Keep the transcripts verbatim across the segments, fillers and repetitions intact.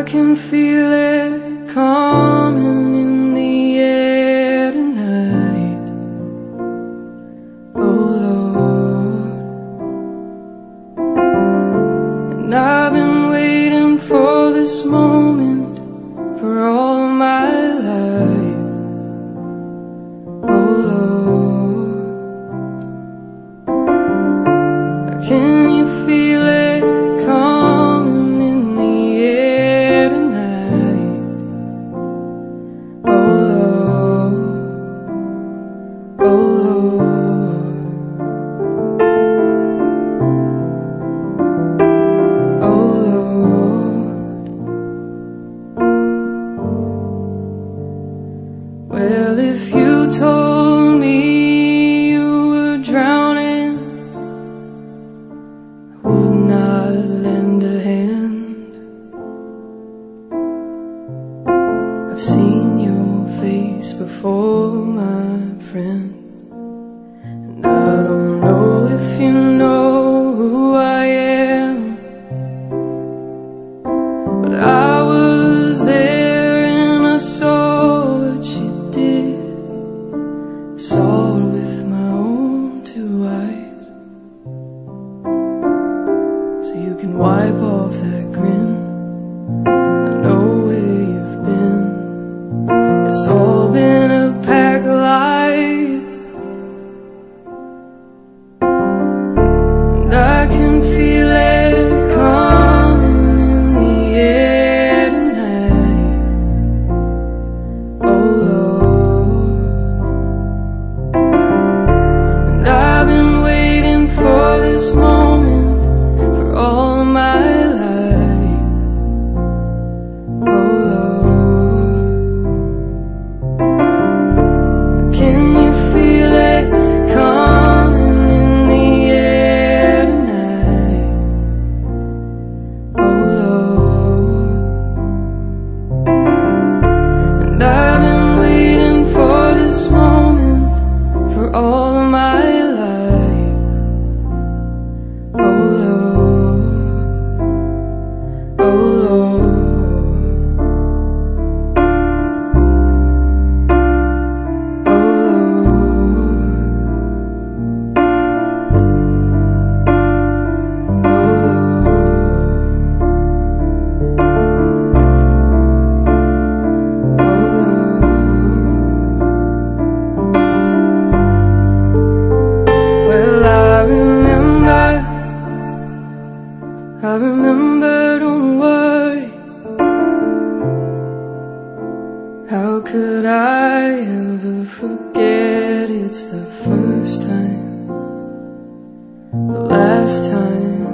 can feel it coming in the air tonight. Oh Lord, and I've been waiting for this moment for all my life. Oh Lord, can you feel it coming in the air tonight? Oh Lord, oh Lord, oh Lord. Well, if you told me you were drowning, I would not lend a hand. I've seen your face before, my friend, and I don't know if you know who I am, but I was there and I saw what you did. I saw it with my own two eyes. So you can wipe off that grin. I know where you've been. It's all been a pack of lies, and I can feel it coming in the air tonight. Oh Lord, and I've been waiting for this moment for all my life. Oh Lord, can you feel it coming in the air tonight? Oh Lord, and I've been waiting for this moment for all of my life. Oh Lord, oh Lord, I remember, don't worry. How could I ever forget? It's the first time, the last time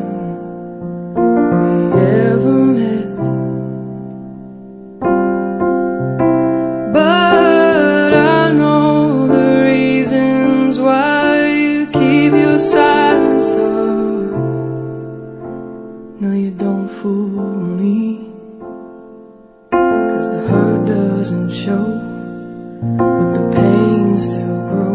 we ever met. But I know the reasons why you keep your silence up. No, you don't fool me, 'cause the hurt doesn't show, but the pain still grows.